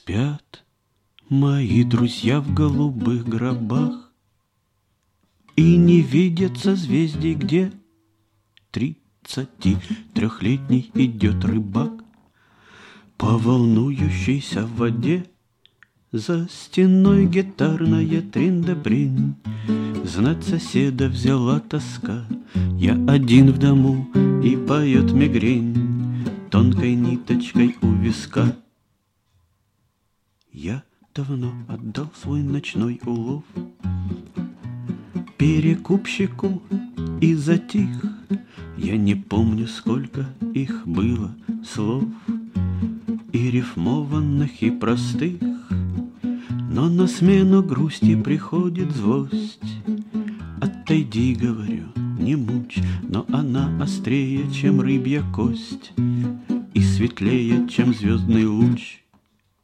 Спят мои друзья в голубых гробах, и не видят созвездий, где 33-летний идет рыбак по волнующейся воде. За стеной гитарная трин-да-брин, знать соседа взяла тоска. Я один в дому, и поет мигрень тонкой ниточкой у виска. Я давно отдал свой ночной улов перекупщику и затих. Я не помню, сколько их было слов, и рифмованных, и простых, но на смену грусти приходит злость. Отойди, говорю, не мучь, но она острее, чем рыбья кость, и светлее, чем звездный луч.